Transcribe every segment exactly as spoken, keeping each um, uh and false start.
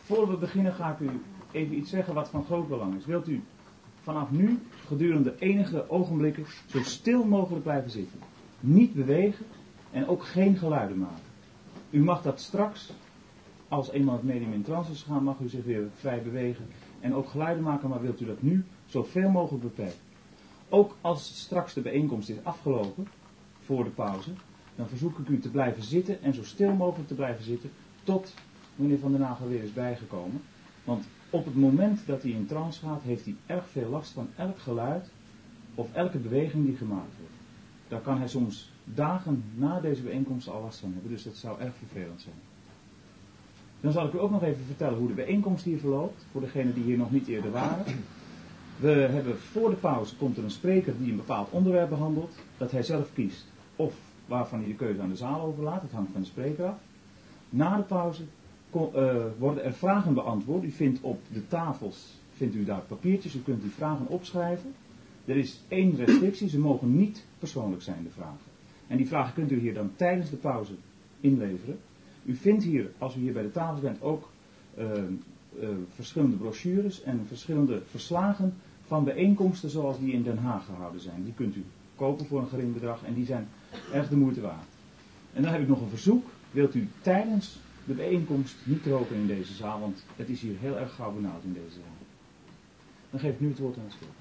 Voor we beginnen ga ik u even iets zeggen wat van groot belang is. Wilt u vanaf nu gedurende enige ogenblikken zo stil mogelijk blijven zitten. Niet bewegen en ook geen geluiden maken. U mag dat straks, als eenmaal het medium in trance is gegaan, mag u zich weer vrij bewegen en ook geluiden maken, maar wilt u dat nu zoveel mogelijk beperken. Ook als straks de bijeenkomst is afgelopen, voor de pauze, dan verzoek ik u te blijven zitten en zo stil mogelijk te blijven zitten tot meneer Van der Nagel weer is bijgekomen. Want op het moment dat hij in trance gaat, heeft hij erg veel last van elk geluid of elke beweging die gemaakt wordt. Daar kan hij soms dagen na deze bijeenkomst al last van hebben, dus dat zou erg vervelend zijn. Dan zal ik u ook nog even vertellen hoe de bijeenkomst hier verloopt, voor degenen die hier nog niet eerder waren. We hebben voor de pauze komt er een spreker die een bepaald onderwerp behandelt, dat hij zelf kiest. Of waarvan hij de keuze aan de zaal overlaat, dat hangt van de spreker af. Na de pauze kom, uh, worden er vragen beantwoord. U vindt op de tafels, vindt u daar papiertjes, u kunt die vragen opschrijven. Er is één restrictie, ze mogen niet persoonlijk zijn, de vragen. En die vragen kunt u hier dan tijdens de pauze inleveren. U vindt hier, als u hier bij de tafel bent, ook uh, uh, verschillende brochures en verschillende verslagen van bijeenkomsten zoals die in Den Haag gehouden zijn. Die kunt u kopen voor een gering bedrag en die zijn erg de moeite waard. En dan heb ik nog een verzoek. Wilt u tijdens de bijeenkomst niet roken in deze zaal, want het is hier heel erg gauw benauwd in deze zaal. Dan geef ik nu het woord aan het stuk.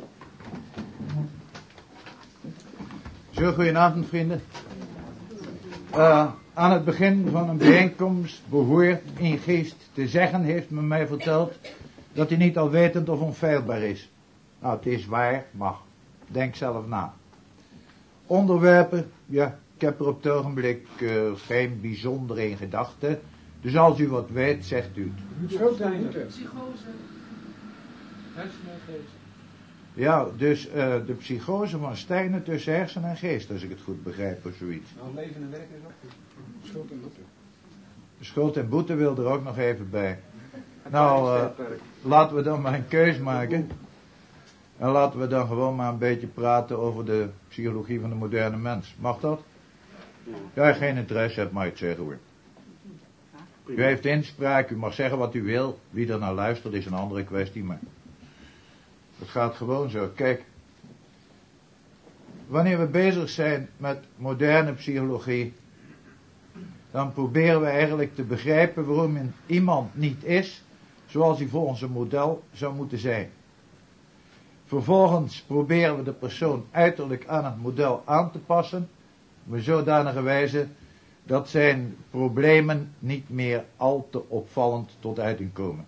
Zo, goedenavond vrienden. Uh, aan het begin van een bijeenkomst behoort een geest te zeggen, heeft men mij verteld, dat hij niet alwetend of onfeilbaar is. Nou, het is waar, maar denk zelf na. Onderwerpen, ja, ik heb er op het ogenblik uh, geen bijzonder in gedachten. Dus als u wat weet, zegt u het. Psychose. Hersengeest. Ja, dus uh, de psychose van Steiner tussen hersen en geest, als ik het goed begrijp of zoiets. Nou, leven en werken is ook goed. Schuld en boete. Schuld en boete wil er ook nog even bij. Nou, uh, laten we dan maar een keus maken. En laten we dan gewoon maar een beetje praten over de psychologie van de moderne mens. Mag dat? Ja, geen interesse hebt, mag je het zeggen hoor. U heeft inspraak, u mag zeggen wat u wil. Wie er naar luistert is een andere kwestie, maar het gaat gewoon zo. Kijk, wanneer we bezig zijn met moderne psychologie, dan proberen we eigenlijk te begrijpen waarom iemand niet is zoals hij volgens een model zou moeten zijn. Vervolgens proberen we de persoon uiterlijk aan het model aan te passen, op een zodanige wijze dat zijn problemen niet meer al te opvallend tot uiting komen.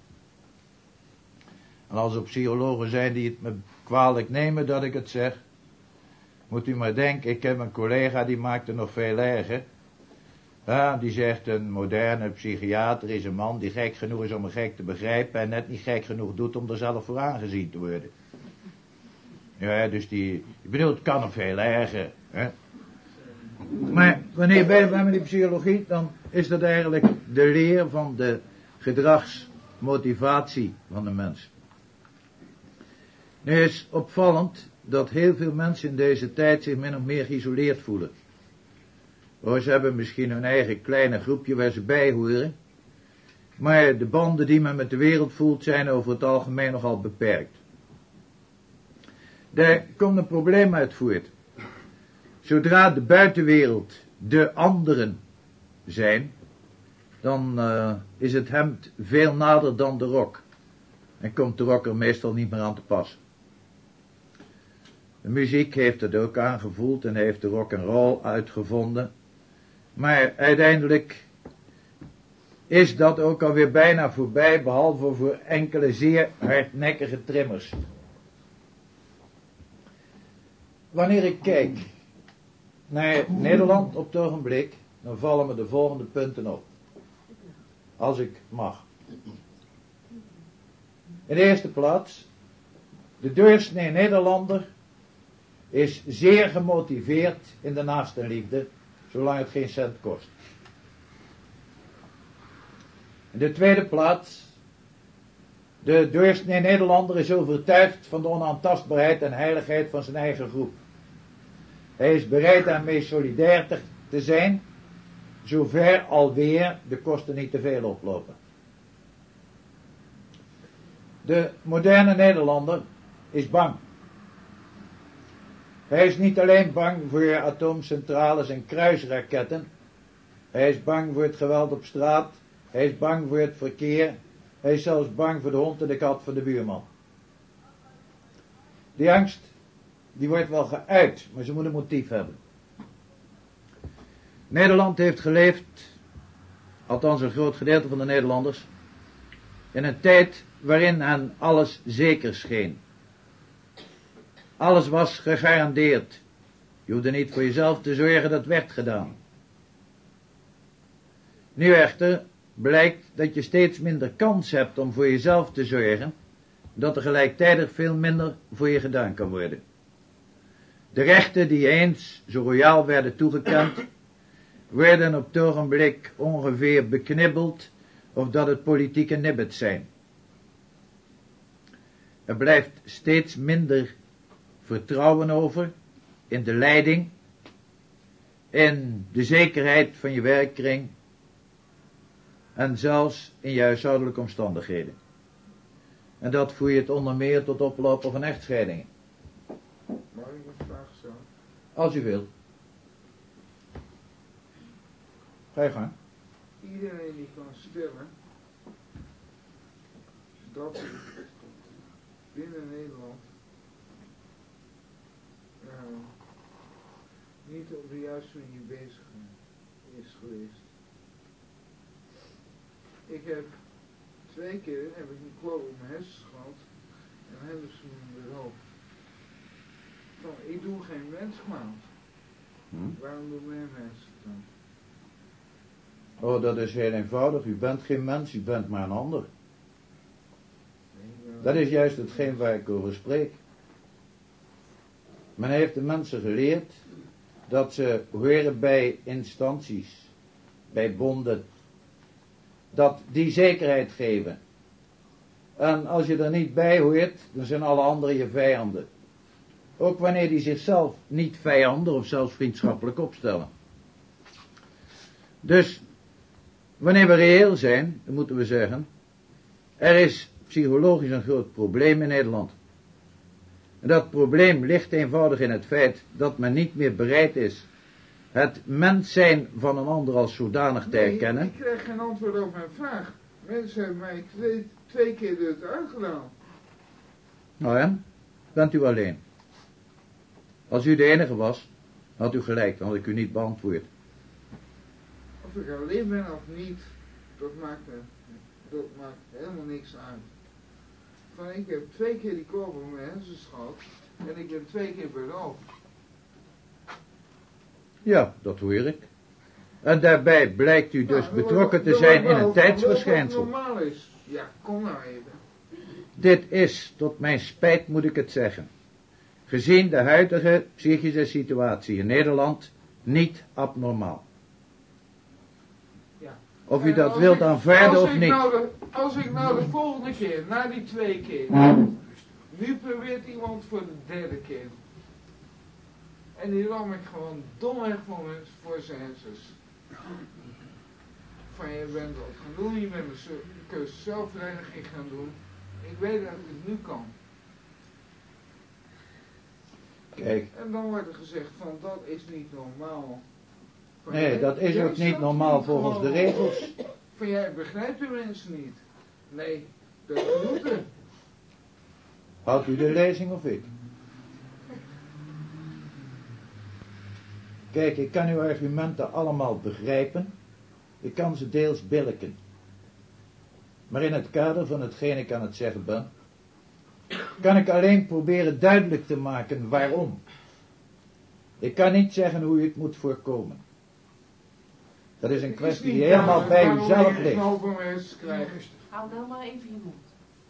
En als er psychologen zijn die het me kwalijk nemen dat ik het zeg, moet u maar denken, ik heb een collega die maakt het nog veel erger. Ja, die zegt een moderne psychiater is een man die gek genoeg is om een gek te begrijpen en net niet gek genoeg doet om er zelf voor aangezien te worden. Ja, dus die, ik bedoel, het kan nog veel erger. Hè? Maar wanneer bij met die psychologie, dan is dat eigenlijk de leer van de gedragsmotivatie van de mens. Nu is opvallend dat heel veel mensen in deze tijd zich min of meer geïsoleerd voelen. Oh, ze hebben misschien hun eigen kleine groepje waar ze bij horen, maar de banden die men met de wereld voelt zijn over het algemeen nogal beperkt. Daar komt een probleem uit voort. Zodra de buitenwereld de anderen zijn, dan uh, is het hemd veel nader dan de rok. En komt de rok er meestal niet meer aan te passen. De muziek heeft het ook aangevoeld en heeft de rock and roll uitgevonden. Maar uiteindelijk is dat ook alweer bijna voorbij, behalve voor enkele zeer hardnekkige trimmers. Wanneer ik kijk naar Nederland op het ogenblik, dan vallen me de volgende punten op. Als ik mag. In de eerste plaats, de doorsnee Nederlander is zeer gemotiveerd in de naastenliefde, zolang het geen cent kost. In de tweede plaats, de doorsnee Nederlander is overtuigd van de onaantastbaarheid en heiligheid van zijn eigen groep. Hij is bereid daarmee solidair te, te zijn, zover alweer de kosten niet te veel oplopen. De moderne Nederlander is bang. Hij is niet alleen bang voor atoomcentrales en kruisraketten. Hij is bang voor het geweld op straat. Hij is bang voor het verkeer. Hij is zelfs bang voor de hond en de kat van de buurman. Die angst, die wordt wel geuit, maar ze moet een motief hebben. Nederland heeft geleefd, althans een groot gedeelte van de Nederlanders, in een tijd waarin aan alles zeker scheen. Alles was gegarandeerd. Je hoefde niet voor jezelf te zorgen, dat werd gedaan. Nu echter blijkt dat je steeds minder kans hebt om voor jezelf te zorgen, dat er gelijktijdig veel minder voor je gedaan kan worden. De rechten die eens zo royaal werden toegekend, werden op het ogenblik ongeveer beknibbeld, of dat het politieke nibbets zijn. Er blijft steeds minder vertrouwen over in de leiding, in de zekerheid van je werkkring en zelfs in je huishoudelijke omstandigheden. En dat voer je het onder meer tot oplopen van echtscheidingen. Mag ik een vraag stellen? Als u wilt. Ga je gang. Iedereen die kan stellen dat er binnen Nederland uh, niet op de juiste manier bezig is geweest. Ik heb twee keer heb ik een kloof op mijn hersens gehad en dan hebben ze me weer hoofd. Van, ik doe geen mensmaat. Hm? Waarom doen wij mensen het dan? Oh, dat is heel eenvoudig. U bent geen mens, u bent maar een ander. Nee, Dat is juist hetgeen waar ik over spreek. Men heeft de mensen geleerd dat ze horen bij instanties, bij bonden, dat die zekerheid geven. En als je er niet bij hoort, dan zijn alle anderen je vijanden. Ook wanneer die zichzelf niet vijanden of zelfs vriendschappelijk opstellen. Dus, wanneer we reëel zijn, dan moeten we zeggen, er is psychologisch een groot probleem in Nederland. En dat probleem ligt eenvoudig in het feit dat men niet meer bereid is het mens zijn van een ander als zodanig te herkennen. Nee, ik krijg geen antwoord op mijn vraag. Mensen hebben mij twee, twee keer dit uitgedaan. Nou en? Bent u alleen? Als u de enige was, had u gelijk, dan had ik u niet beantwoord. Of ik alleen ben of niet, dat maakt, me, dat maakt helemaal niks uit. Van, ik heb twee keer die kloof op mijn hersens gehad en ik ben twee keer beroofd. Ja, dat hoor ik. En daarbij blijkt u dus nou, betrokken te dat, zijn dat, in een dat, tijdsverschijnsel. Wat normaal is. Ja, kom nou even. Dit is, tot mijn spijt moet ik het zeggen, gezien de huidige psychische situatie in Nederland, niet abnormaal. Ja. Of u En dat als wilt ik- aanvaarden als of ik niet. Nou de, als ik nou de volgende keer, na die twee keer, nu probeert iemand voor de derde keer. En die ram ik gewoon domweg voor, me- voor zijn hersens. Van, je bent wat gaan doen, je bent een zo- cursus zelfvereniging gaan doen. Ik weet dat ik het nu kan. Kijk, En dan wordt er gezegd van, dat is niet normaal. Van, nee, jij- dat is jij ook niet snapt normaal niet volgens de gewoon. regels. Van, jij begrijpt de mensen niet. Nee, dat moet er. Houdt u de lezing of ik? Kijk, ik kan uw argumenten allemaal begrijpen. Ik kan ze deels billijken. Maar in het kader van hetgeen ik aan het zeggen ben, kan ik alleen proberen duidelijk te maken waarom. Ik kan niet zeggen hoe u het moet voorkomen. Dat is een Het kwestie niet die helemaal duidelijk bij waarom uzelf ik ligt. een open mensen krijg. Hou nou maar even je mond.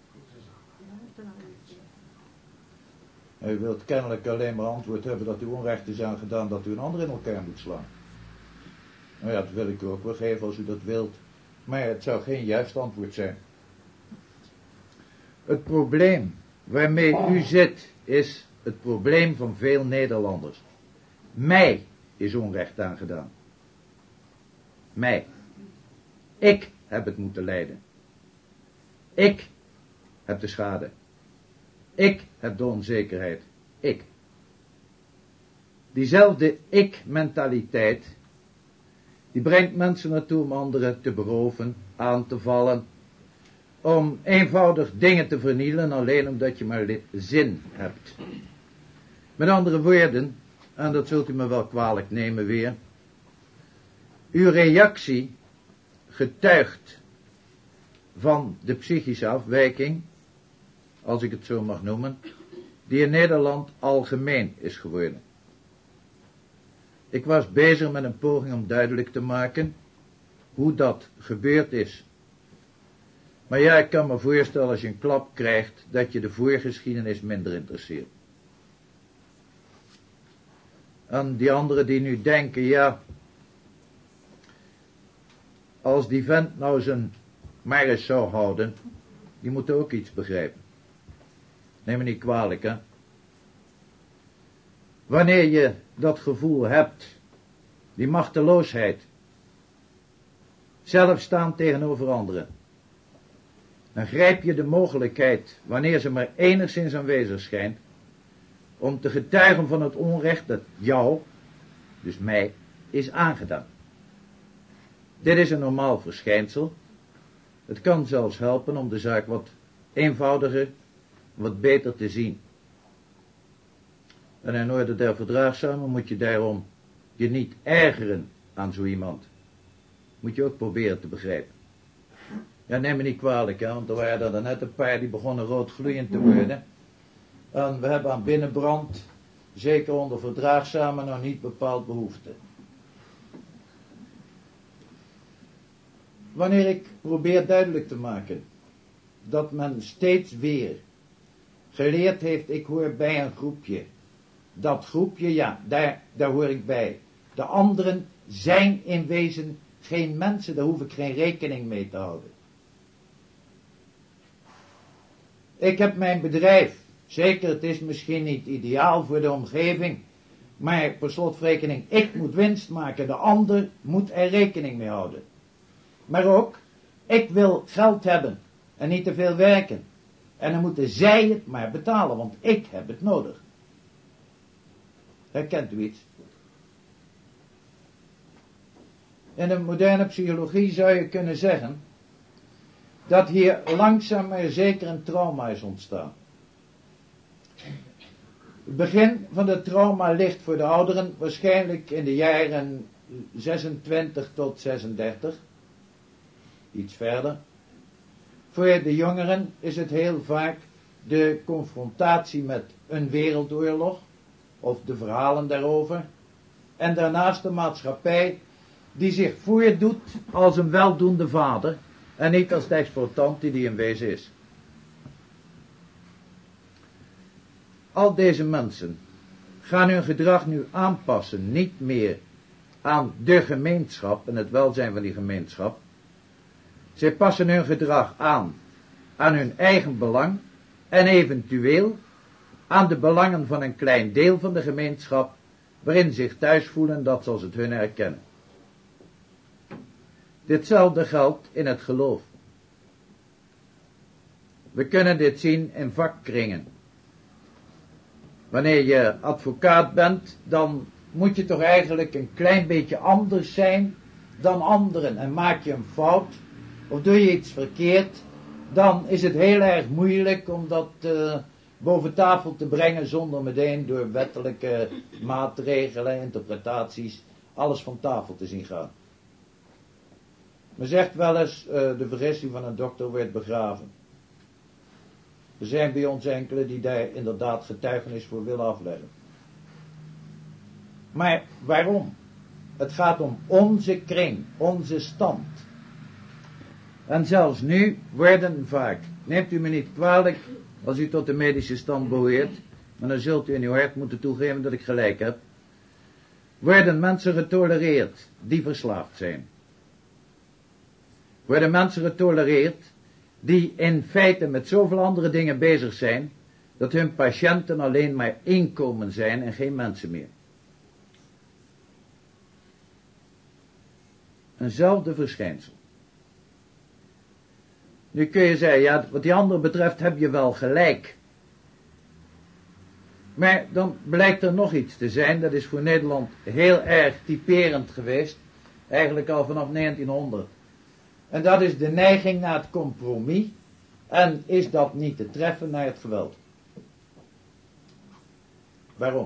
U wilt kennelijk alleen maar antwoord hebben dat u onrecht is aangedaan, dat u een ander in elkaar moet slaan. Nou ja, dat wil ik u ook wel geven als u dat wilt. Maar het zou geen juist antwoord zijn. Het probleem waarmee u zit, is het probleem van veel Nederlanders. Mij is onrecht aangedaan. Mij. Ik heb het moeten lijden. Ik heb de schade. Ik heb de onzekerheid. Ik. Diezelfde ik-mentaliteit, die brengt mensen naartoe om anderen te beroven, aan te vallen, om eenvoudig dingen te vernielen alleen omdat je maar zin hebt. Met andere woorden, en dat zult u me wel kwalijk nemen weer, uw reactie getuigt van de psychische afwijking, als ik het zo mag noemen, die in Nederland algemeen is geworden. Ik was bezig met een poging om duidelijk te maken hoe dat gebeurd is. Maar ja, ik kan me voorstellen als je een klap krijgt, dat je de voorgeschiedenis minder interesseert. En die anderen die nu denken, ja, als die vent nou zijn maar eens zou houden, die moeten ook iets begrijpen. Neem me niet kwalijk, hè. Wanneer je dat gevoel hebt, die machteloosheid, zelf staan tegenover anderen, dan grijp je de mogelijkheid, wanneer ze maar enigszins aanwezig schijnt, om te getuigen van het onrecht dat jou, dus mij, is aangedaan. Dit is een normaal verschijnsel. Het kan zelfs helpen om de zaak wat eenvoudiger, wat beter te zien. En in orde der verdraagzamen moet je daarom je niet ergeren aan zo iemand. Moet je ook proberen te begrijpen. Ja, neem me niet kwalijk, hè, want er waren er net een paar die begonnen rood gloeiend te worden. En we hebben aan binnenbrand, zeker onder verdraagzamen, nog niet bepaald behoefte. Wanneer ik probeer duidelijk te maken dat men steeds weer geleerd heeft, ik hoor bij een groepje. Dat groepje, ja, daar, daar hoor ik bij. De anderen zijn in wezen geen mensen, daar hoef ik geen rekening mee te houden. Ik heb mijn bedrijf, zeker het is misschien niet ideaal voor de omgeving, maar per slotverrekening, ik moet winst maken, de ander moet er rekening mee houden. Maar ook, ik wil geld hebben en niet te veel werken. En dan moeten zij het maar betalen, want ik heb het nodig. Herkent u iets? In de moderne psychologie zou je kunnen zeggen dat hier langzaam maar zeker een trauma is ontstaan. Het begin van het trauma ligt voor de ouderen waarschijnlijk in de jaren zesentwintig tot zesendertig. Iets verder. Voor de jongeren is het heel vaak de confrontatie met een wereldoorlog, of de verhalen daarover, en daarnaast de maatschappij die zich voordoet als een weldoende vader, en niet als de exploitant die die in wezen is. Al deze mensen gaan hun gedrag nu aanpassen, niet meer aan de gemeenschap en het welzijn van die gemeenschap. Zij passen hun gedrag aan, aan hun eigen belang en eventueel aan de belangen van een klein deel van de gemeenschap, waarin ze zich thuis voelen dat ze als het hun herkennen. Ditzelfde geldt in het geloof. We kunnen dit zien in vakkringen. Wanneer je advocaat bent, dan moet je toch eigenlijk een klein beetje anders zijn dan anderen. En maak je een fout, of doe je iets verkeerd, dan is het heel erg moeilijk om dat uh, boven tafel te brengen zonder meteen door wettelijke maatregelen, interpretaties, alles van tafel te zien gaan. Men zegt wel eens, uh, de vergissing van een dokter werd begraven. Er zijn bij ons enkele die daar inderdaad getuigenis voor willen afleggen. Maar waarom? Het gaat om onze kring, onze stand. En zelfs nu worden vaak, neemt u me niet kwalijk als u tot de medische stand behoort, maar dan zult u in uw hart moeten toegeven dat ik gelijk heb, worden mensen getolereerd die verslaafd zijn. Worden mensen getolereerd die in feite met zoveel andere dingen bezig zijn, dat hun patiënten alleen maar inkomen zijn en geen mensen meer. Eenzelfde verschijnsel. Nu kun je zeggen, ja, wat die andere betreft heb je wel gelijk. Maar dan blijkt er nog iets te zijn, dat is voor Nederland heel erg typerend geweest, eigenlijk al vanaf negentienhonderd. En dat is de neiging naar het compromis, en is dat niet te treffen naar het geweld. Waarom?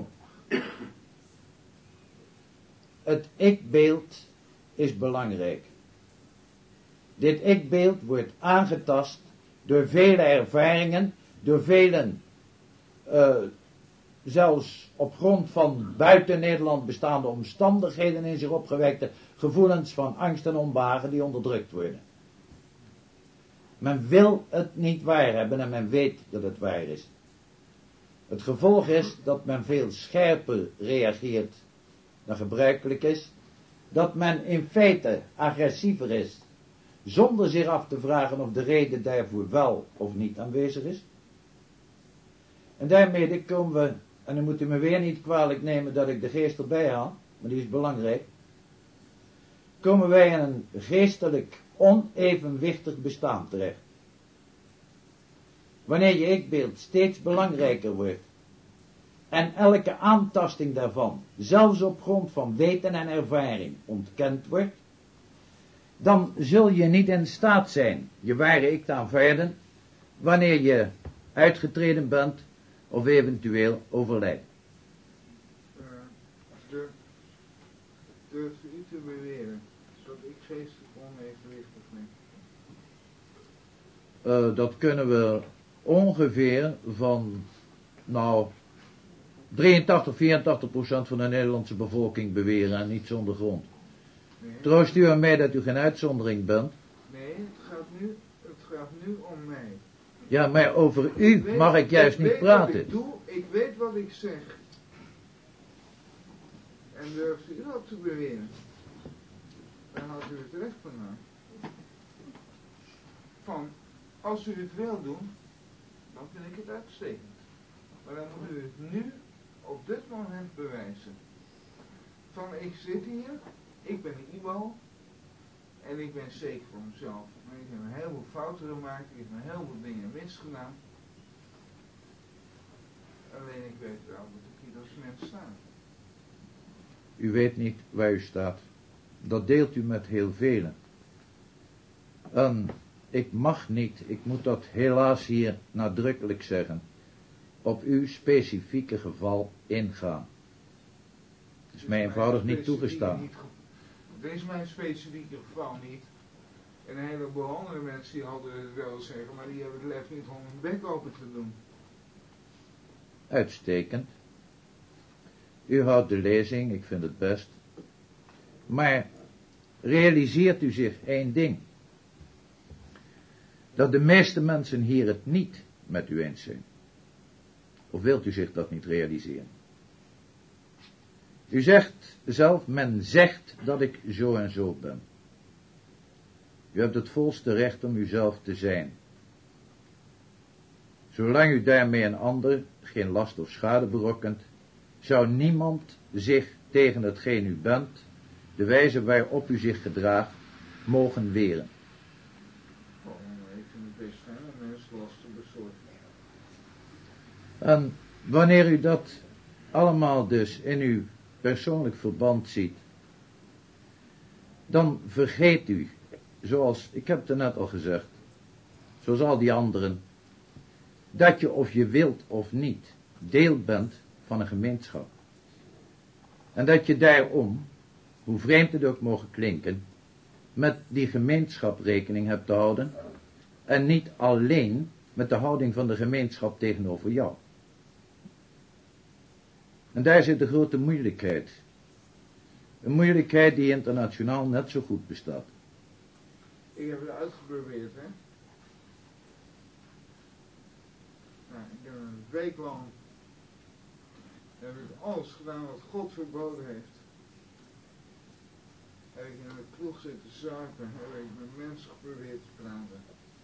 Het ikbeeld is belangrijk. Dit ikbeeld wordt aangetast door vele ervaringen, door velen, uh, zelfs op grond van buiten Nederland bestaande omstandigheden in zich opgewekte gevoelens van angst en onbehagen die onderdrukt worden. Men wil het niet waar hebben en men weet dat het waar is. Het gevolg is dat men veel scherper reageert dan gebruikelijk is, dat men in feite agressiever is, zonder zich af te vragen of de reden daarvoor wel of niet aanwezig is. En daarmee komen we, en dan moet u me weer niet kwalijk nemen dat ik de geest erbij haal, maar die is belangrijk, komen wij in een geestelijk onevenwichtig bestaan terecht. Wanneer je ikbeeld steeds belangrijker wordt, en elke aantasting daarvan, zelfs op grond van weten en ervaring, ontkend wordt, dan zul je niet in staat zijn je ware ik te aanvaarden, wanneer je uitgetreden bent of eventueel overlijdt. Uh, durf, durf u te beweren dat ik geestelijk onevenwichtig ben? Uh, dat kunnen we ongeveer van, nou, drieëntachtig, vierentachtig procent van de Nederlandse bevolking beweren en niet zonder grond. Nee. Troost u aan mij dat u geen uitzondering bent? Nee, het gaat nu, het gaat nu om mij. Ja, maar over u weet, mag ik juist ik niet weet praten. Wat ik doe, ik weet wat ik zeg. En durft u dat te beweren? Dan had u het recht vandaan. Van, als u het wil doen, dan vind ik het uitstekend. Maar dan moet u het nu, op dit moment bewijzen. Van, ik zit hier, ik ben Ibo, en ik ben zeker van mezelf. Maar ik heb een heleboel fouten gemaakt, ik heb een heleboel dingen misgedaan. Alleen ik weet wel dat ik hier als mens sta. U weet niet waar u staat. Dat deelt u met heel velen. En ik mag niet, ik moet dat helaas hier nadrukkelijk zeggen, op uw specifieke geval ingaan. Het is mij eenvoudig niet toegestaan. Niet, dit is mijn specifieke geval niet. En een heleboel andere mensen die hadden het wel zeggen, maar die hebben het lef niet om hun bek open te doen. Uitstekend. U houdt de lezing, ik vind het best. Maar realiseert u zich één ding. Dat de meeste mensen hier het niet met u eens zijn. Of wilt u zich dat niet realiseren? U zegt zelf, men zegt dat ik zo en zo ben. U hebt het volste recht om uzelf te zijn. Zolang u daarmee een ander geen last of schade berokkent, zou niemand zich tegen hetgeen u bent, de wijze waarop u zich gedraagt, mogen weren. Oh, ik vind het best fijn om mensen last te bezorgen. En wanneer u dat allemaal dus in uw persoonlijk verband ziet, dan vergeet u, zoals, ik heb het er net al gezegd, zoals al die anderen, dat je of je wilt of niet deel bent van een gemeenschap. En dat je daarom, hoe vreemd het ook mogen klinken, met die gemeenschap rekening hebt te houden en niet alleen met de houding van de gemeenschap tegenover jou. En daar zit de grote moeilijkheid. Een moeilijkheid die internationaal net zo goed bestaat. Ik heb het uitgeprobeerd, hè. Nou, ik heb een week lang heb ik alles gedaan wat God verboden heeft. Heb ik in de kroeg zitten zuipen, heb ik met mensen geprobeerd te praten.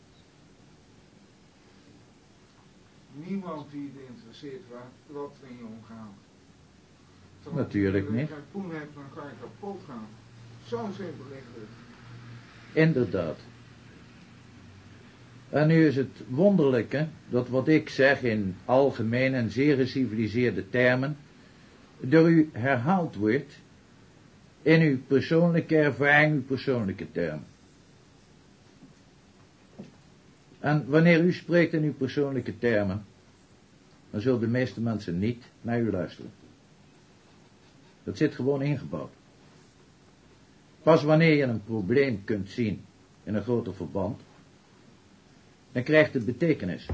Niemand die het interesseert wat, wat er in je omgaat. Terwijl Natuurlijk niet. Als je geen poen hebt, dan ga je kapot gaan. Zo simpel ligt het. Inderdaad. En nu is het wonderlijke dat wat ik zeg in algemene en zeer geciviliseerde termen door u herhaald wordt in uw persoonlijke ervaring, uw persoonlijke termen. En wanneer u spreekt in uw persoonlijke termen, dan zullen de meeste mensen niet naar u luisteren. Dat zit gewoon ingebouwd. Pas wanneer je een probleem kunt zien in een groter verband, dan krijgt het betekenis.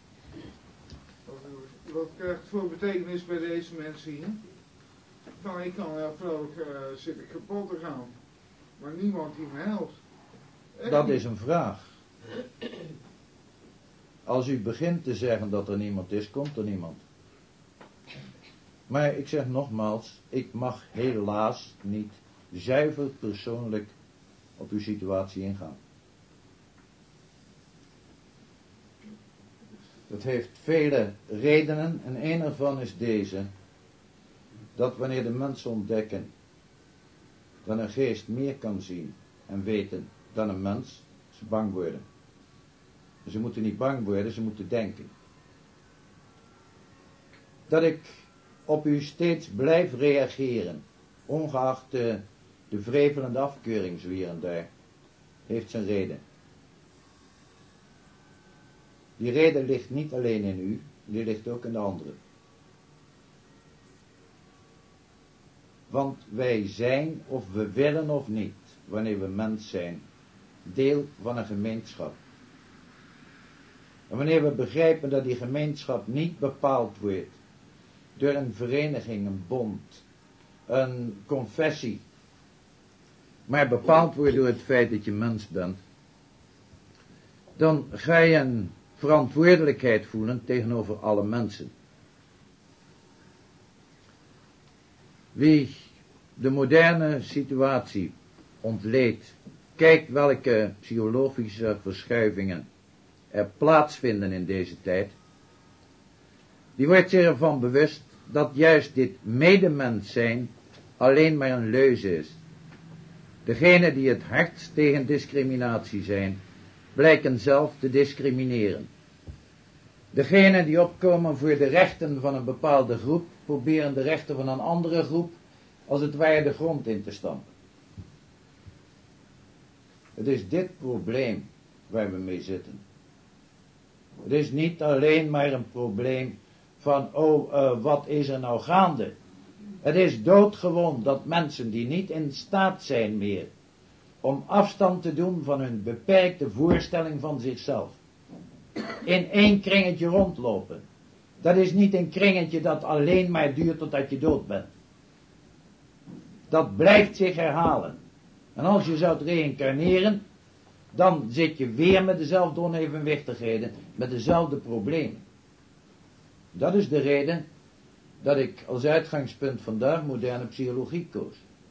Wat krijgt het voor betekenis bij deze mensen hier? Van ik kan wel vrolijk uh, zitten kapot te gaan, maar niemand die me helpt. Echt Dat niet. is een vraag. Als u begint te zeggen dat er niemand is, komt er niemand. Maar ik zeg nogmaals, ik mag helaas niet zuiver persoonlijk op uw situatie ingaan. Dat heeft vele redenen en een ervan is deze, dat wanneer de mensen ontdekken dat een geest meer kan zien en weten dan een mens, ze bang worden. Ze moeten niet bang worden, ze moeten denken. Dat ik op u steeds blijf reageren, ongeacht de, de vrevelende afkeuring zo hier en daar, heeft zijn reden. Die reden ligt niet alleen in u, die ligt ook in de anderen. Want wij zijn, of we willen of niet, wanneer we mens zijn, deel van een gemeenschap. En wanneer we begrijpen dat die gemeenschap niet bepaald wordt door een vereniging, een bond, een confessie, maar bepaald wordt door het feit dat je mens bent, dan ga je een verantwoordelijkheid voelen tegenover alle mensen. Wie de moderne situatie ontleedt, kijkt welke psychologische verschuivingen er plaatsvinden in deze tijd, die wordt zich ervan bewust dat juist dit medemens zijn alleen maar een leuze is. Degenen die het hardst tegen discriminatie zijn, blijken zelf te discrimineren. Degenen die opkomen voor de rechten van een bepaalde groep, proberen de rechten van een andere groep als het ware de grond in te stampen. Het is dit probleem waar we mee zitten. Het is niet alleen maar een probleem van, oh, uh, wat is er nou gaande? Het is doodgewoon dat mensen die niet in staat zijn meer om afstand te doen van hun beperkte voorstelling van zichzelf, in één kringetje rondlopen. Dat is niet een kringetje dat alleen maar duurt totdat je dood bent. Dat blijft zich herhalen. En als je zou reïncarneren, dan zit je weer met dezelfde onevenwichtigheden, met dezelfde problemen. Dat is de reden dat ik als uitgangspunt vandaag moderne psychologie koos.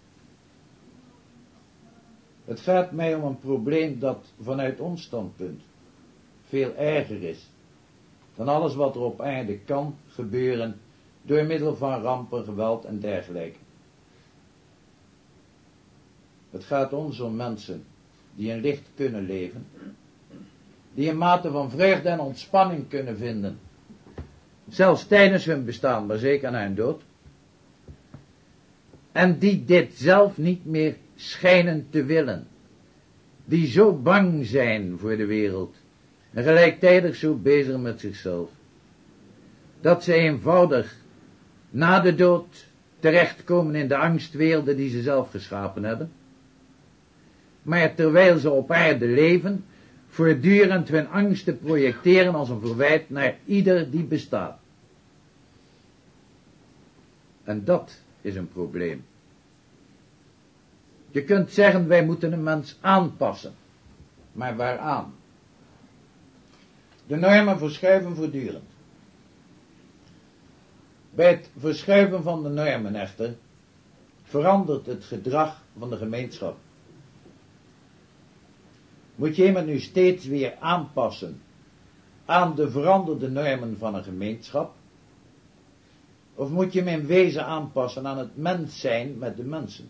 Het gaat mij om een probleem dat vanuit ons standpunt veel erger is dan alles wat er op aarde kan gebeuren door middel van rampen, geweld en dergelijke. Het gaat ons om mensen die in licht kunnen leven, die een mate van vreugde en ontspanning kunnen vinden, zelfs tijdens hun bestaan, maar zeker na hun dood, en die dit zelf niet meer schijnen te willen, die zo bang zijn voor de wereld en gelijktijdig zo bezig met zichzelf, dat ze eenvoudig na de dood terechtkomen in de angstwerelden die ze zelf geschapen hebben, maar terwijl ze op aarde leven, voortdurend hun angsten projecteren als een verwijt naar ieder die bestaat. En dat is een probleem. Je kunt zeggen, wij moeten een mens aanpassen. Maar waaraan? De normen verschuiven voortdurend. Bij het verschuiven van de normen echter verandert het gedrag van de gemeenschap. Moet je iemand nu steeds weer aanpassen aan de veranderde normen van een gemeenschap? Of moet je hem in wezen aanpassen aan het mens zijn met de mensen?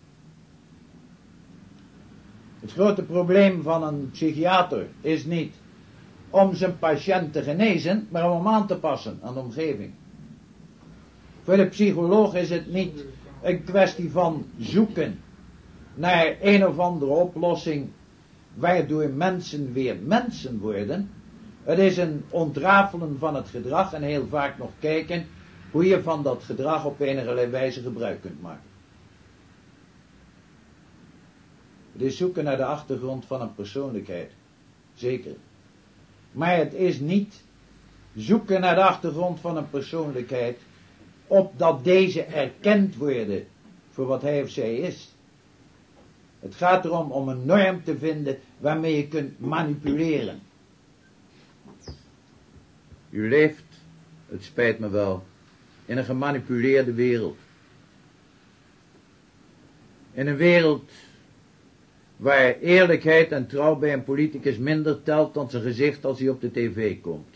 Het grote probleem van een psychiater is niet om zijn patiënt te genezen, maar om hem aan te passen aan de omgeving. Voor de psycholoog is het niet een kwestie van zoeken naar een of andere oplossing waardoor mensen weer mensen worden. Het is een ontrafelen van het gedrag en heel vaak nog kijken hoe je van dat gedrag op enige wijze gebruik kunt maken. Het is zoeken naar de achtergrond van een persoonlijkheid. Zeker. Maar het is niet zoeken naar de achtergrond van een persoonlijkheid opdat deze erkend worden voor wat hij of zij is. Het gaat erom om een norm te vinden waarmee je kunt manipuleren. U leeft, het spijt me wel, in een gemanipuleerde wereld. In een wereld waar eerlijkheid en trouw bij een politicus minder telt dan zijn gezicht als hij op de tv komt.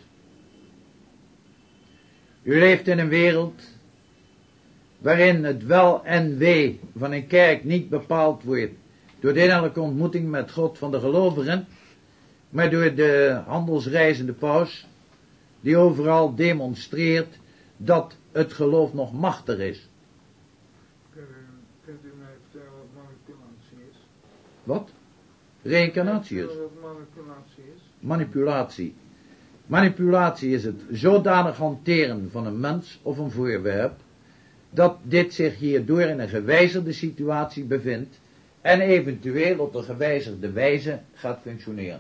U leeft in een wereld waarin het wel en wee van een kerk niet bepaald wordt door de innerlijke ontmoeting met God van de gelovigen, maar door de handelsreizende paus, die overal demonstreert dat het geloof nog machtig is. Kunt u, kunt u mij vertellen wat manipulatie is? Wat? Reïncarnatie is. Wat manipulatie is? Manipulatie. Manipulatie is het zodanig hanteren van een mens of een voorwerp, dat dit zich hierdoor in een gewijzigde situatie bevindt en eventueel op een gewijzigde wijze gaat functioneren.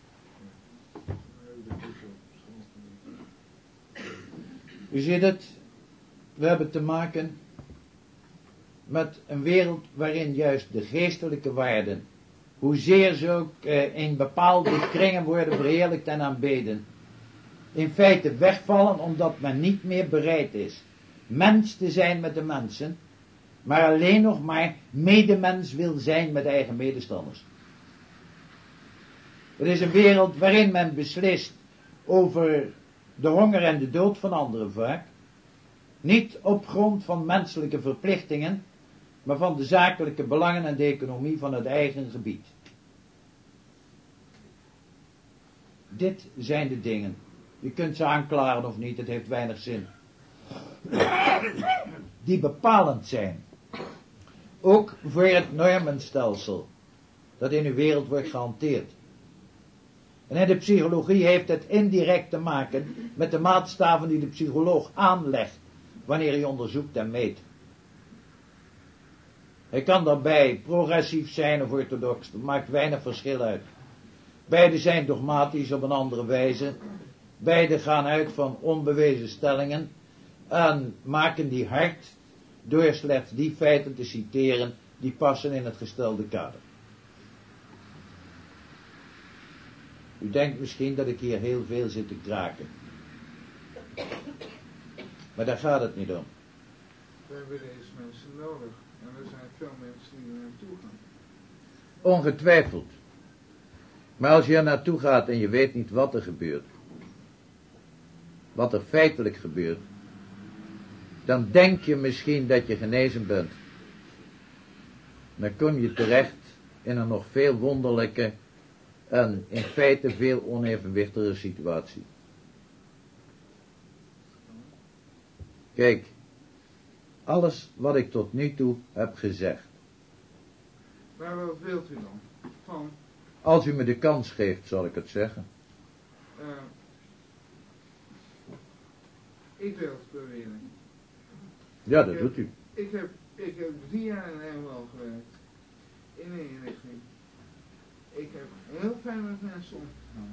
U ziet het, we hebben te maken met een wereld waarin juist de geestelijke waarden, hoezeer ze ook eh, in bepaalde kringen worden verheerlijkt en aanbeden, in feite wegvallen omdat men niet meer bereid is mens te zijn met de mensen, maar alleen nog maar medemens wil zijn met eigen medestanders. Het is een wereld waarin men beslist over de honger en de dood van anderen vaak, niet op grond van menselijke verplichtingen, maar van de zakelijke belangen en de economie van het eigen gebied. Dit zijn de dingen. Je kunt ze aanklaren of niet, het heeft weinig zin. Die bepalend zijn. Ook voor het normenstelsel dat in uw wereld wordt gehanteerd. En in de psychologie heeft het indirect te maken met de maatstaven die de psycholoog aanlegt wanneer hij onderzoekt en meet. Hij kan daarbij progressief zijn of orthodox, dat maakt weinig verschil uit. Beide zijn dogmatisch op een andere wijze. Beide gaan uit van onbewezen stellingen en maken die hard door slechts die feiten te citeren die passen in het gestelde kader. U denkt misschien dat ik hier heel veel zit te kraken. Maar daar gaat het niet om. We hebben deze mensen nodig. En er zijn veel mensen die er naartoe gaan. Ongetwijfeld. Maar als je er naartoe gaat en je weet niet wat er gebeurt, wat er feitelijk gebeurt, dan denk je misschien dat je genezen bent. Dan kom je terecht in een nog veel wonderlijke en in feite veel onevenwichtige situatie. Kijk, alles wat ik tot nu toe heb gezegd. Maar wat wilt u dan? Van, Als u me de kans geeft, zal ik het zeggen. uh, ik wil het beweren. Ja, dat Ik doet heb- u. Ik heb, ik heb drie jaar in Nederland gewerkt. In een inrichting. Ik heb heel fijn met mensen omgegaan.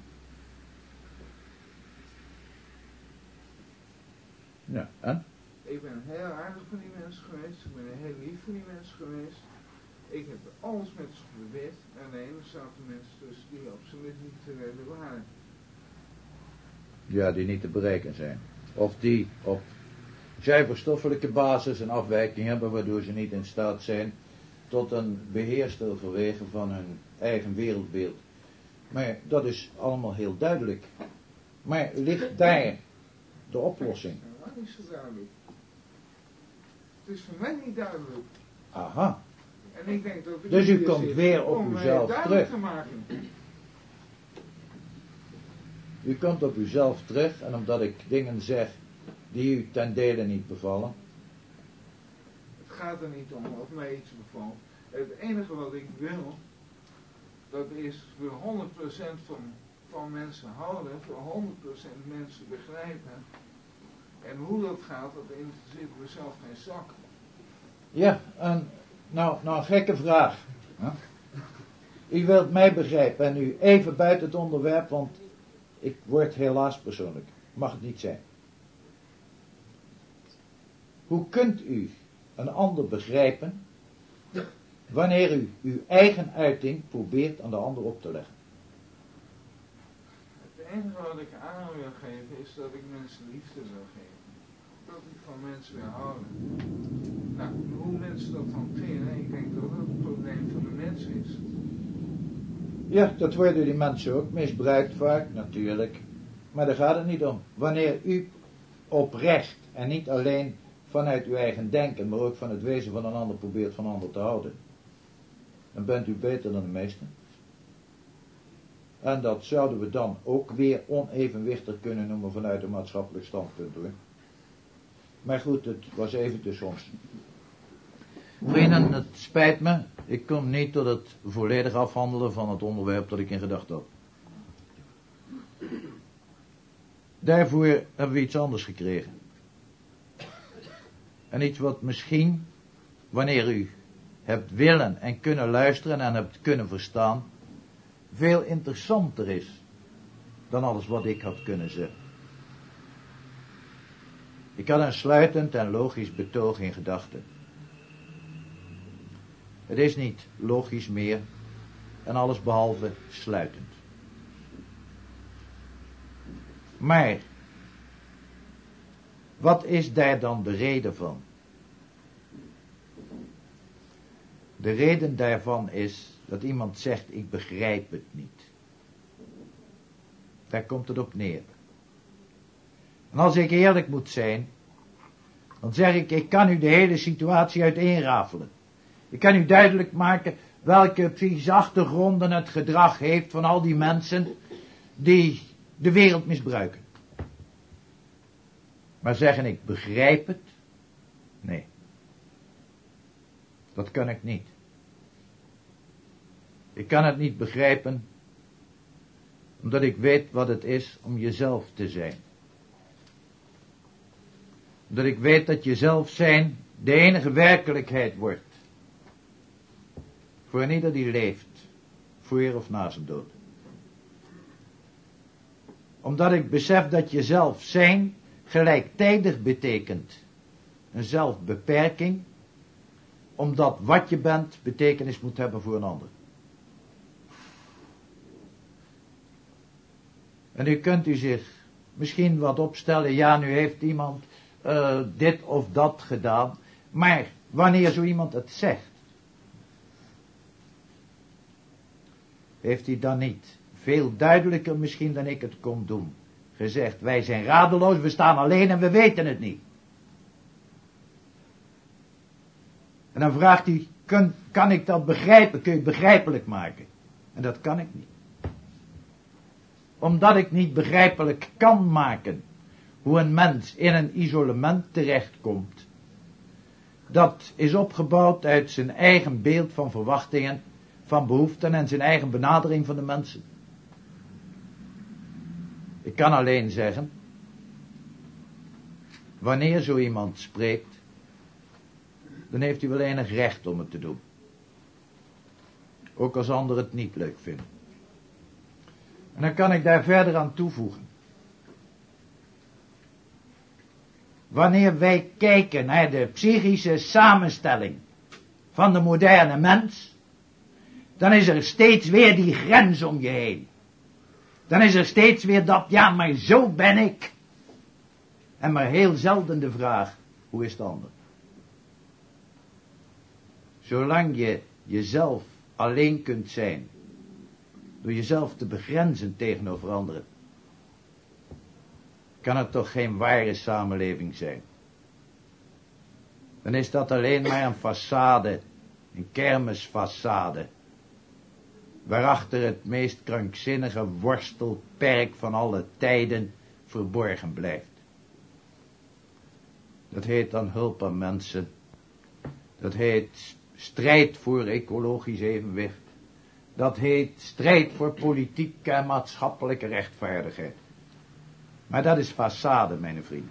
Ja, en? Ik ben heel aardig voor die mensen geweest. Ik ben heel lief voor die mensen geweest. Ik heb alles met ze geprobeerd. En alleen er zaten mensen tussen die absoluut niet te redden waren. Ja, die niet te bereiken zijn. Of die op zuiverstoffelijke basis een afwijking hebben, waardoor ze niet in staat zijn tot een beheerstel vanwege van hun eigen wereldbeeld. Maar dat is allemaal heel duidelijk. Maar ligt daar de oplossing? Dat is niet zo duidelijk. Het is voor mij niet duidelijk. Aha. En ik denk dat ik Dus u hier komt zit weer op om mij uzelf duidelijk terug. te maken. U komt op uzelf terug en omdat ik dingen zeg die u ten dele niet bevallen. Het gaat er niet om of mij iets bevalt. Het enige wat ik wil, dat is voor honderd procent van, van mensen houden, voor honderd procent mensen begrijpen. En hoe dat gaat, dat interesseert mezelf geen zak. Ja, en nou, nou een gekke vraag. Huh? U wilt mij begrijpen en u even buiten het onderwerp, want ik word helaas persoonlijk. Mag het niet zijn. Hoe kunt u een ander begrijpen wanneer u uw eigen uiting probeert aan de ander op te leggen? Het enige wat ik aan wil geven is dat ik mensen liefde wil geven. Dat ik van mensen wil houden. Nou, hoe mensen dat hanteren, ik denk dat dat het probleem van de mens is. Ja, dat worden die mensen ook misbruikt vaak, natuurlijk. Maar daar gaat het niet om. Wanneer u oprecht en niet alleen vanuit uw eigen denken, maar ook van het wezen van een ander probeert van een ander te houden, dan bent u beter dan de meesten. En dat zouden we dan ook weer onevenwichtig kunnen noemen vanuit een maatschappelijk standpunt, hoor. Maar goed, het was even tussen ons. Vrienden, het spijt me. Ik kom niet tot het volledig afhandelen van het onderwerp dat ik in gedachten had. Daarvoor hebben we iets anders gekregen. En iets wat misschien, wanneer u hebt willen en kunnen luisteren en hebt kunnen verstaan, veel interessanter is dan alles wat ik had kunnen zeggen. Ik had een sluitend en logisch betoog in gedachten. Het is niet logisch meer en alles behalve sluitend. Maar, wat is daar dan de reden van? De reden daarvan is dat iemand zegt, ik begrijp het niet. Daar komt het op neer. En als ik eerlijk moet zijn, dan zeg ik, ik kan u de hele situatie uiteenrafelen. Ik kan u duidelijk maken welke psychische achtergronden het gedrag heeft van al die mensen die de wereld misbruiken. Maar zeggen, ik begrijp het? Nee. Dat kan ik niet. Ik kan het niet begrijpen, omdat ik weet wat het is om jezelf te zijn. Omdat ik weet dat jezelf zijn de enige werkelijkheid wordt. Voor een ieder die leeft, voor of na zijn dood. Omdat ik besef dat jezelf zijn gelijktijdig betekent een zelfbeperking, omdat wat je bent betekenis moet hebben voor een ander. En nu kunt u zich misschien wat opstellen, ja, nu heeft iemand uh, dit of dat gedaan, maar wanneer zo iemand het zegt, heeft hij dan niet veel duidelijker misschien dan ik het kon doen gezegd, wij zijn radeloos, we staan alleen en we weten het niet. En dan vraagt hij, kan, kan ik dat begrijpen, kun je het begrijpelijk maken? En dat kan ik niet. Omdat ik niet begrijpelijk kan maken hoe een mens in een isolement terechtkomt. Dat is opgebouwd uit zijn eigen beeld van verwachtingen, van behoeften en zijn eigen benadering van de mensen. Ik kan alleen zeggen, wanneer zo iemand spreekt, dan heeft hij wel enig recht om het te doen. Ook als anderen het niet leuk vinden. En dan kan ik daar verder aan toevoegen. Wanneer wij kijken naar de psychische samenstelling van de moderne mens, dan is er steeds weer die grens om je heen. Dan is er steeds weer dat, ja, maar zo ben ik. En maar heel zelden de vraag, hoe is het ander? Zolang je jezelf alleen kunt zijn, door jezelf te begrenzen tegenover anderen, kan het toch geen ware samenleving zijn. Dan is dat alleen maar een façade, een kermisfaçade. waarachter het meest krankzinnige worstelperk van alle tijden verborgen blijft. Dat heet dan hulp aan mensen. Dat heet strijd voor ecologisch evenwicht. Dat heet strijd voor politieke en maatschappelijke rechtvaardigheid. Maar dat is façade, mijn vrienden.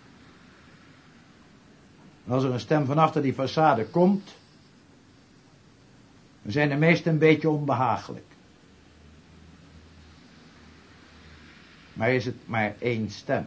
En als er een stem van achter die façade komt, dan zijn de meesten een beetje onbehagelijk. Maar is het maar één stem?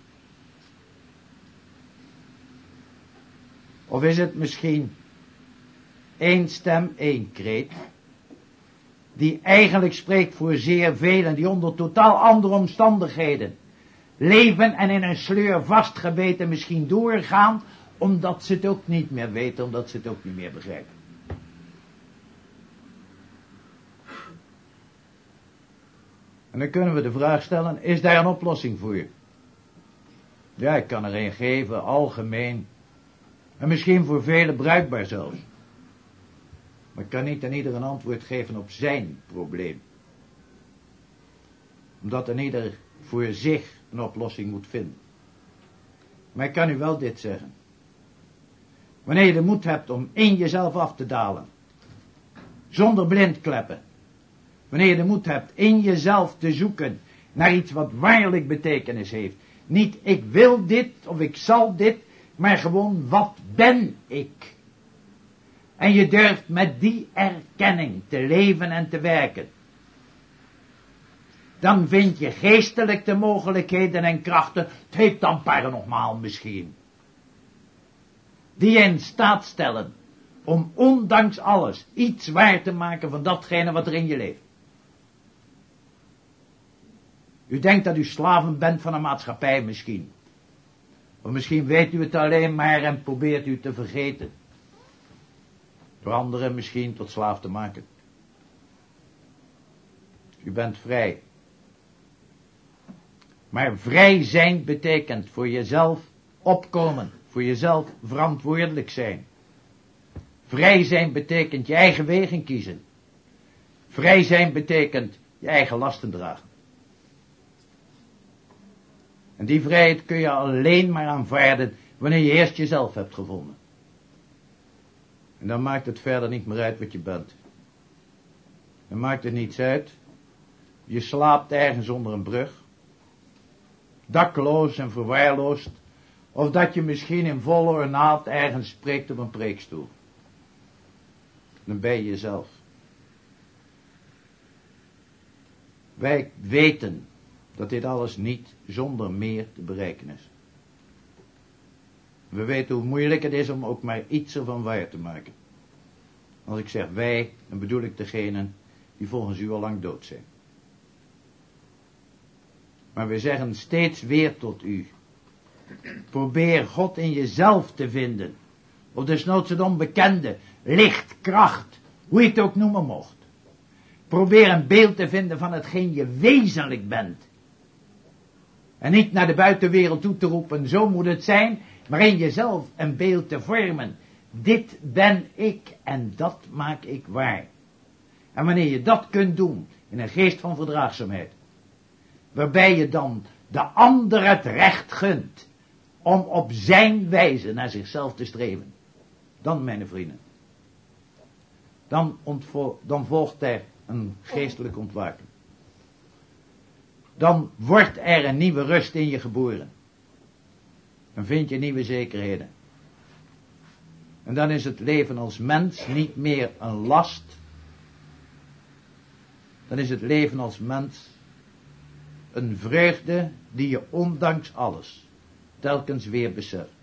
Of is het misschien één stem, één kreet, die eigenlijk spreekt voor zeer velen die onder totaal andere omstandigheden leven en in een sleur vastgebeten misschien doorgaan, omdat ze het ook niet meer weten, omdat ze het ook niet meer begrijpen. En dan kunnen we de vraag stellen, is daar een oplossing voor je? Ja, ik kan er een geven, algemeen, en misschien voor velen bruikbaar zelfs. Maar ik kan niet aan ieder een antwoord geven op zijn probleem. Omdat een ieder voor zich een oplossing moet vinden. Maar ik kan u wel dit zeggen. Wanneer je de moed hebt om in jezelf af te dalen, zonder blindkleppen. Wanneer je de moed hebt in jezelf te zoeken naar iets wat waarlijk betekenis heeft. Niet ik wil dit of ik zal dit, maar gewoon wat ben ik? En je durft met die erkenning te leven en te werken. Dan vind je geestelijk de mogelijkheden en krachten, het heet dan paranormaal misschien, die je in staat stellen om ondanks alles iets waar te maken van datgene wat er in je leeft. U denkt dat u slaven bent van een maatschappij misschien. Of misschien weet u het alleen maar en probeert u te vergeten. Door anderen misschien tot slaaf te maken. U bent vrij. Maar vrij zijn betekent voor jezelf opkomen. Voor jezelf verantwoordelijk zijn. Vrij zijn betekent je eigen wegen kiezen. Vrij zijn betekent je eigen lasten dragen. En die vrijheid kun je alleen maar aanvaarden wanneer je eerst jezelf hebt gevonden. En dan maakt het verder niet meer uit wat je bent. Dan maakt het niets uit. Je slaapt ergens onder een brug. Dakloos en verwaarloosd. Of dat je misschien in volle ornaat ergens spreekt op een preekstoel. Dan ben je jezelf. Wij weten dat dit alles niet zonder meer te bereiken is. We weten hoe moeilijk het is om ook maar iets ervan waar te maken. Als ik zeg wij, dan bedoel ik degenen die volgens u al lang dood zijn. Maar we zeggen steeds weer tot u. Probeer God in jezelf te vinden. Of desnoods het onbekende, licht, kracht, hoe je het ook noemen mocht. Probeer een beeld te vinden van hetgeen je wezenlijk bent. En niet naar de buitenwereld toe te roepen, zo moet het zijn, maar in jezelf een beeld te vormen. Dit ben ik en dat maak ik waar. En wanneer je dat kunt doen, in een geest van verdraagzaamheid, waarbij je dan de ander het recht gunt om op zijn wijze naar zichzelf te streven, dan, mijn vrienden, dan, ontvo- dan volgt er een geestelijk ontwaken. Dan wordt er een nieuwe rust in je geboren. Dan vind je nieuwe zekerheden. En dan is het leven als mens niet meer een last. Dan is het leven als mens een vreugde die je ondanks alles telkens weer beseft.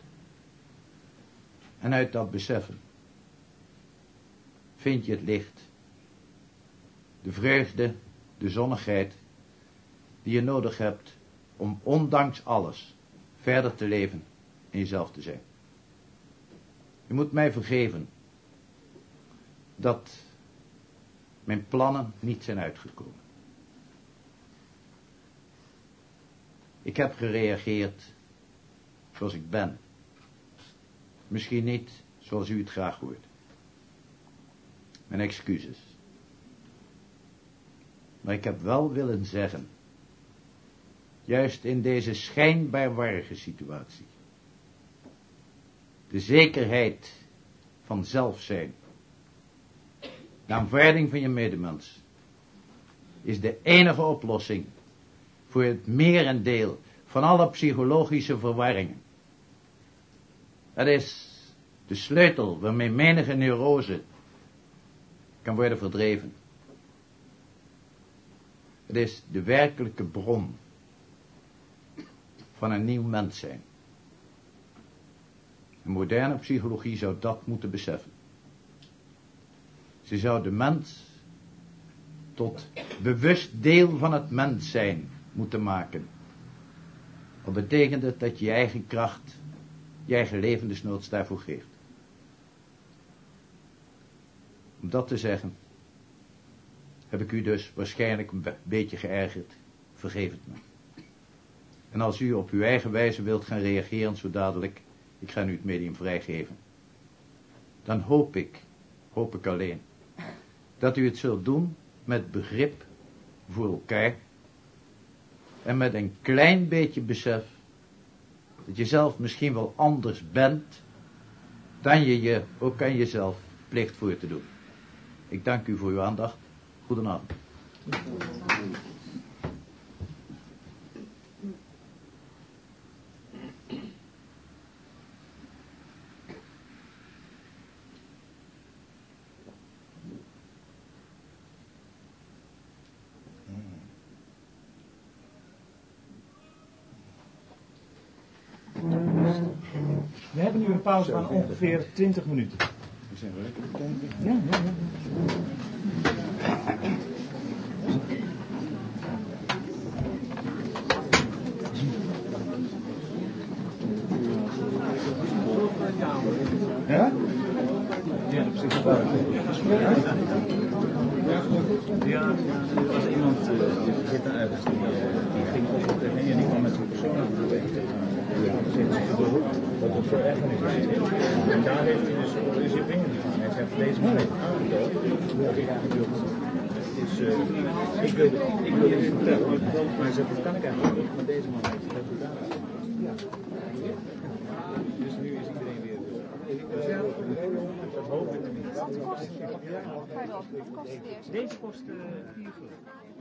En uit dat beseffen vind je het licht, de vreugde, de zonnigheid die je nodig hebt om ondanks alles verder te leven en jezelf te zijn. Je moet mij vergeven dat mijn plannen niet zijn uitgekomen. Ik heb gereageerd zoals ik ben. Misschien niet zoals u het graag hoort. Mijn excuses. Maar ik heb wel willen zeggen, juist in deze schijnbaar warrige situatie, de zekerheid van zelf zijn, de aanvaarding van je medemens, is de enige oplossing voor het merendeel van alle psychologische verwarringen. Dat is de sleutel waarmee menige neurose kan worden verdreven. Het is de werkelijke bron van een nieuw mens zijn. Een moderne psychologie zou dat moeten beseffen. Ze zou de mens tot bewust deel van het mens zijn moeten maken. Wat betekent het dat je je eigen kracht, je eigen levensnood daarvoor geeft. Om dat te zeggen, heb ik u dus waarschijnlijk een beetje geërgerd. Vergeef het me. En als u op uw eigen wijze wilt gaan reageren zo dadelijk, ik ga nu het medium vrijgeven, dan hoop ik, hoop ik alleen, dat u het zult doen met begrip voor elkaar en met een klein beetje besef dat je zelf misschien wel anders bent dan je je ook aan jezelf plicht voor te doen. Ik dank u voor uw aandacht. Goedenavond. We hebben nu een pauze van ongeveer twintig minuten. We zijn wel lekker bekijken. Ja, ja, ja. Ja? Ja, op zich wel. Ja, er was iemand uh, die zit eruit, die, uh, die ging op op de en die kwam met zijn persoon aan de weg. Dat het voor ergernis is. En daar heeft hij dus is hij vinger gedaan. Hij zegt, deze man heeft aangedood. Dat ik eigenlijk wil. Dus uh, ik wil ik wil het vertellen, maar hij zegt, dat kan ik eigenlijk niet. Maar deze man heeft het gedaan. Ja. Dus nu is iedereen weer. Dus ja, dat hoop ik niet. Wat kost het? Deze kost vier gulden.